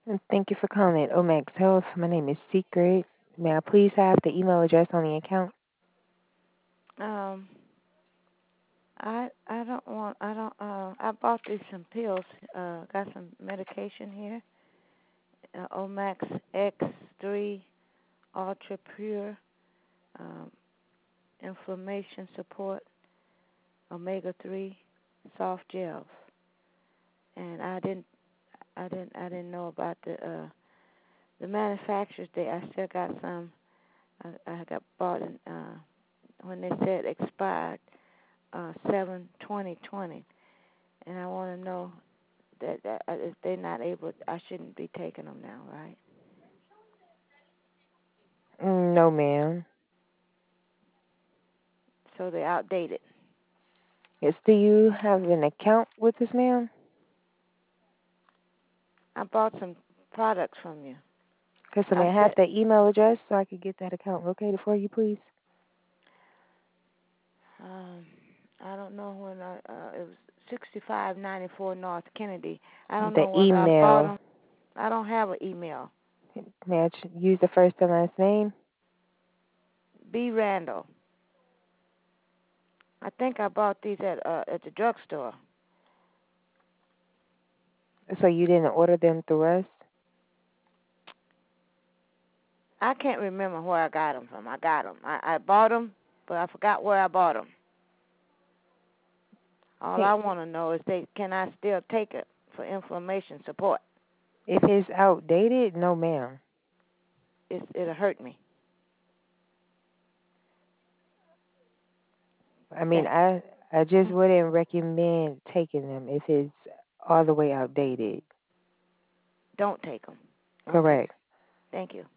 Thank you for calling Omax Health. My name is Secret. May I please have the email address on the account? Um, I don't want I bought these some pills. Got some medication here. Omax X3 Ultra Pure, um, inflammation support, omega 3 soft gels. And I didn't know about the manufacturers. I still got some. I got bought in when they said expired 7/20/20, and I want to know that if they're not able, I shouldn't be taking them now, right? No, ma'am. So they're outdated. Yes, do you have an account with us, ma'am? I bought some products from you. Okay, so may I I have said the email address so I could get that account located for you, please? um, I don't know when it was 6594 North Kennedy. I don't The know whether I bought email. them. I don't have an email. May I use the first and last name? B Randall. I think I bought these at the drugstore. So you didn't order them through us? I can't remember where I got them from. I got them. I bought them, but I forgot where I bought them. All Hey, I want to know is they can I still take it for inflammation support? if it's outdated, no, ma'am. It'll hurt me. I mean, Thank you. I just wouldn't recommend taking them if it's all the way outdated. Don't take them. Okay. Correct. Thank you.